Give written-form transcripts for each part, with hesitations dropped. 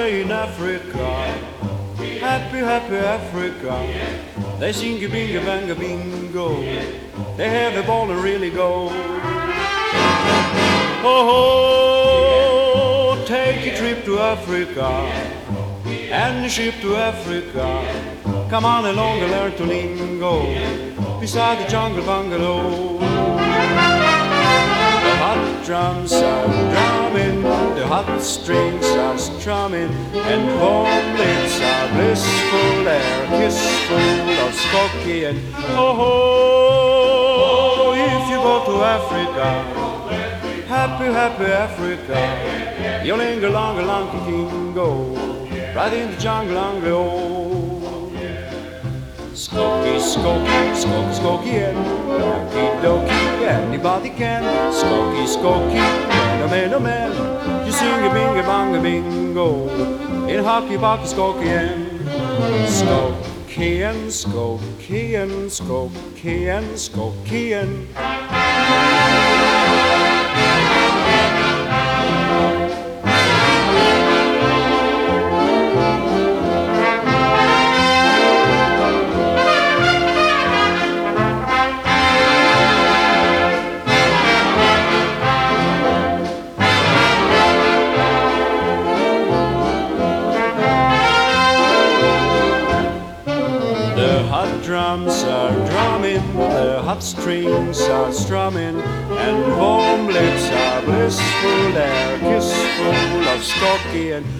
away in Africa. Happy, happy Africa. They sing a bingo, banga, bingo. They have a ball and really go. Oh, take a trip to Africa and a ship to Africa. Come on along and learn to lingo beside the jungle bungalow. The hot drums are drumming, the hot strings are strumming, and home lips are blissful, they're kissful of Skokie and oh, if you go to Africa, happy, happy Africa, you'll linger longer, long can go, right in the jungle, oh. Skokie, Skokie, Skokie, Skokie, and okie dokie, anybody can. Skokie, Skokie, no man, you sing a bingo, banga, bingo, in hockey, pocky, Skokie, and Skokie, and Skokie, and Skokie, and Skokie, and the hot drums are drumming, the hot strings are strumming, and warm lips are blissful, they're kissful of Skokie and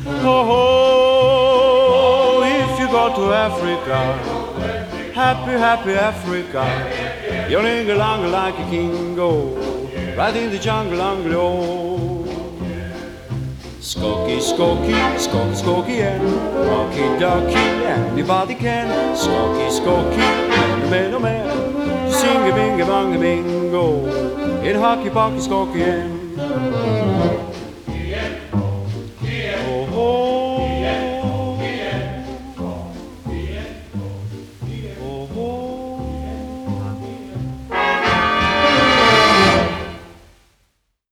oh, if you go to Africa, happy, happy Africa, you'll linger longer like a king go, right in the jungle, oh. Skokie, Skokie, Skokie, Skokie, and okie dokie, anybody can. Skokie, Skokie, no man, you sing a bingo, banga, bingo, in hockey, pocky, Skokie, and